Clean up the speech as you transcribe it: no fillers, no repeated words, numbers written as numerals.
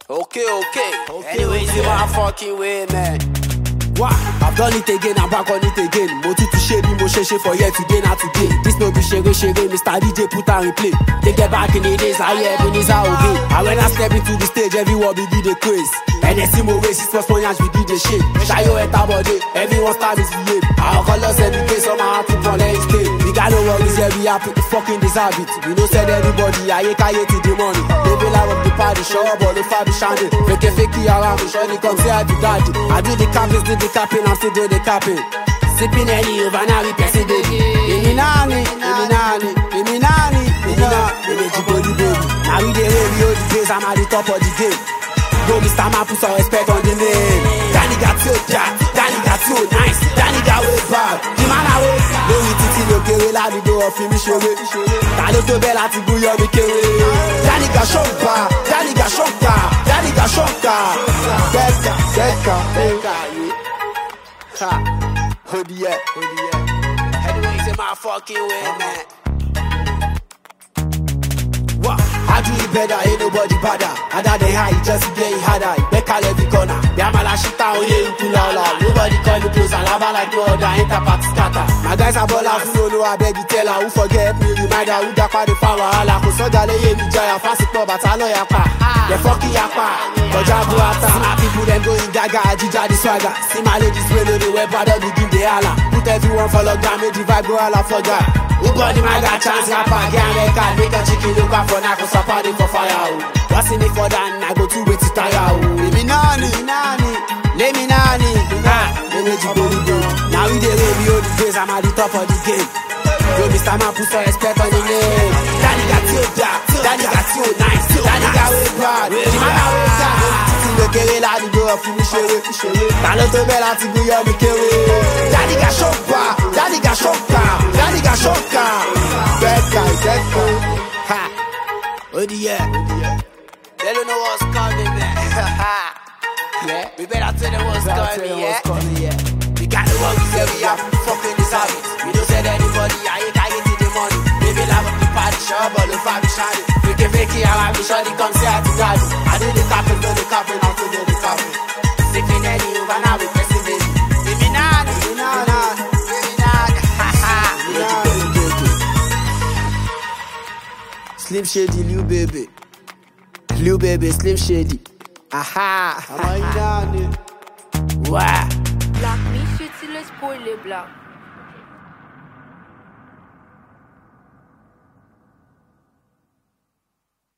Okay. Anyways, you my fucking way, man. Wah, I've done it again, I'm back on it again. Mo tutu shade me, mo sheshe for here today, not today. This no be shere, Mr. DJ put on replay. They get back in the days, I hear Ebenezer obey. And when I step into the stage, everyone begin the craze. And they see my waist, it's for Spanish, we did the shit. Shayo et abode, everyone's time is behave. Our colors every day, some are to on any stage. We got no worries here, we happy to fucking deserve it. We don't send anybody, I ain't to the money. They be like up the party, show up all the fabi shandy. Fake around me, surely come say I do daddy. I do the capping, did the capping, I'm still doing the capping. Sipping any over now, we press it, baby. Eminani, Jiboli, baby. Now we the radio, the days, I'm at the top of the game. Go, Mr. Man, put some respect on the name. Danny got so jack, Danny got so nice, Danny got way bad. The man away, no we titi lo kere la di do of him showe. Talo to be lati buyo mi kere. Danny got shonka, Danny got shonka. Beka, ha, hoodie, Anyways, you my fucking way, man. I do it better, ain't nobody better. Other than high, just get it harder. Beka every corner. Yamala shita on you kulala. Nobody call me close, I lava like no other. Ain't a party scatter. My guys are ballers who don't know, I beg you tell her. Who forget me, reminder who got the power. Hala, who saw that they me jaya. Fast it but I know yapa. They fucking yapa. Kojabu ata. See my people, them going gaga. Ajija the swagger. See my ladies, when they wear bad, they give the hala. Put everyone for lockdown, make the vibe go hala for God. Who body my got chance, yapa. Gang, they can't make a chicken look up for Nako. Party for fire. What's in it for that? I go to wait to tire. Let me nani. Now we the radio, the days, I'm at the top of the game. Yo, Mr. Man, put some respect on the name. Danny got so dark, Danny got so nice, Danny got way bad. The man got way bad. See the kere la di go up finish away. Talo to be la ti go yo mi kere. Danny got shonka. Beka. Ha. Oh yeah. They don't know what's coming, man. Yeah. We better tell them what's coming, yeah. We got the one we say we have to fucking deserve it. We don't send anybody, I ain't getting the money. Baby, love up the party, show up all the fabi shiny. We can fake it, I be sure they come say I to daddy. I do the capping, I'm still do the capping. Sipping any over now, we pressing baby. Eminani. Slim Shady, Lil baby, Slim Shady. Aha. Ouais. Black, mi chute, c'est le spoil les blancs.